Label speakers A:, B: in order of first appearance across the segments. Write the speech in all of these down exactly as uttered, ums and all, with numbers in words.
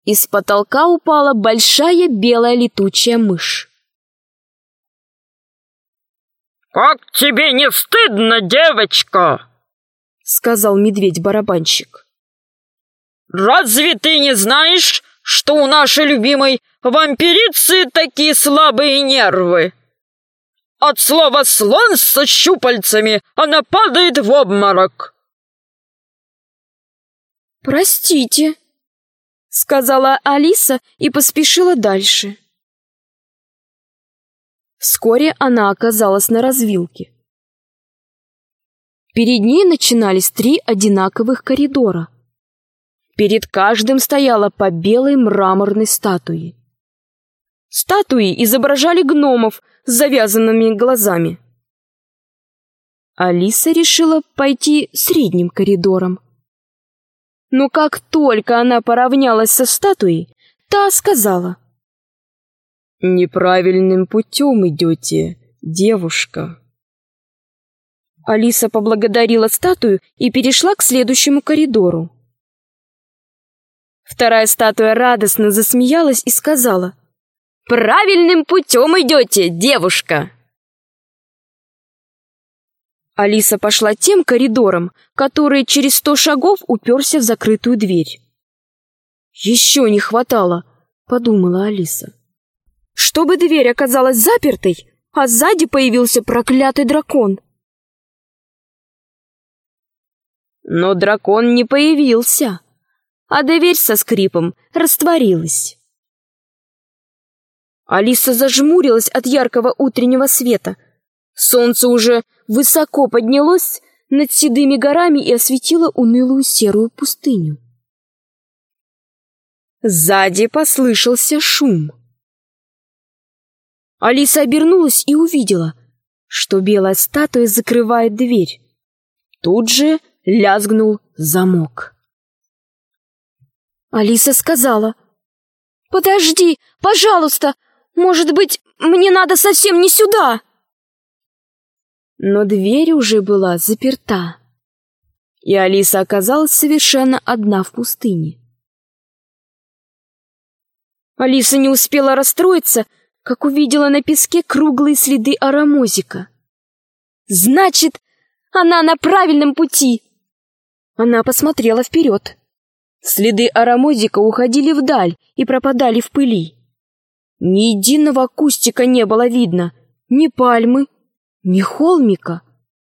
A: Из потолка упала большая белая летучая мышь.
B: «Как тебе не стыдно, девочка?» — сказал медведь-барабанщик. «Разве ты не знаешь, что у нашей любимой вампирицы такие слабые нервы? От слова «слон» со щупальцами она падает в обморок».
A: «Простите», — сказала Алиса и поспешила дальше. Вскоре она оказалась на развилке. Перед ней начинались три одинаковых коридора. Перед каждым стояла по белой мраморной статуе. Статуи изображали гномов с завязанными глазами. Алиса решила пойти средним коридором. Но как только она поравнялась со статуей, та сказала: «Неправильным путем идете, девушка». Алиса поблагодарила статую и перешла к следующему коридору. Вторая статуя радостно засмеялась и сказала: «Правильным путем идете, девушка». Алиса пошла тем коридором, который через сто шагов уперся в закрытую дверь. «Еще не хватало», — подумала Алиса, «чтобы дверь оказалась запертой, а сзади появился проклятый дракон». Но дракон не появился, а дверь со скрипом растворилась. Алиса зажмурилась от яркого утреннего света. Солнце уже высоко поднялось над седыми горами и осветило унылую серую пустыню. Сзади послышался шум. Алиса обернулась и увидела, что белая статуя закрывает дверь. Тут же лязгнул замок. Алиса сказала: «Подожди, пожалуйста, может быть, мне надо совсем не сюда?» Но дверь уже была заперта, и Алиса оказалась совершенно одна в пустыне. Алиса не успела расстроиться, как увидела на песке круглые следы арамозика. «Значит, она на правильном пути!» Она посмотрела вперед. Следы арамозика уходили вдаль и пропадали в пыли. Ни единого кустика не было видно, ни пальмы, ни холмика.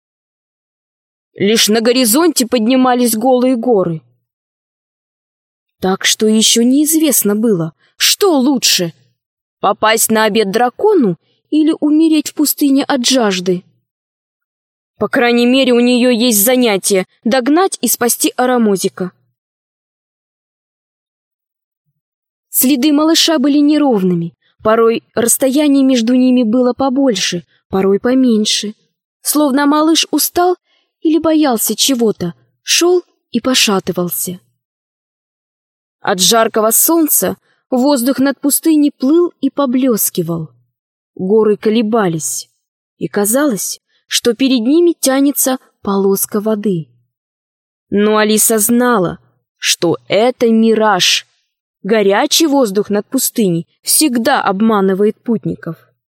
A: Лишь на горизонте поднимались голые горы. Так что еще неизвестно было, что лучше — попасть на обед дракону или умереть в пустыне от жажды. По крайней мере, у нее есть занятие — догнать и спасти арамозика. Следы малыша были неровными, порой расстояние между ними было побольше, порой поменьше. Словно малыш устал или боялся чего-то, шел и пошатывался. От жаркого солнца воздух над пустыней плыл и поблескивал. Горы колебались, и казалось, что перед ними тянется полоска воды. Но Алиса знала, что это мираж. Горячий воздух над пустыней всегда обманывает путников.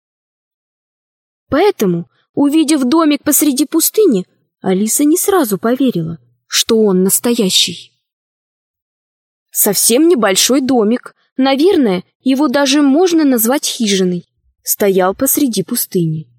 A: Поэтому, увидев домик посреди пустыни, Алиса не сразу поверила, что он настоящий. Совсем небольшой домик, наверное, его даже можно назвать хижиной, стоял посреди пустыни.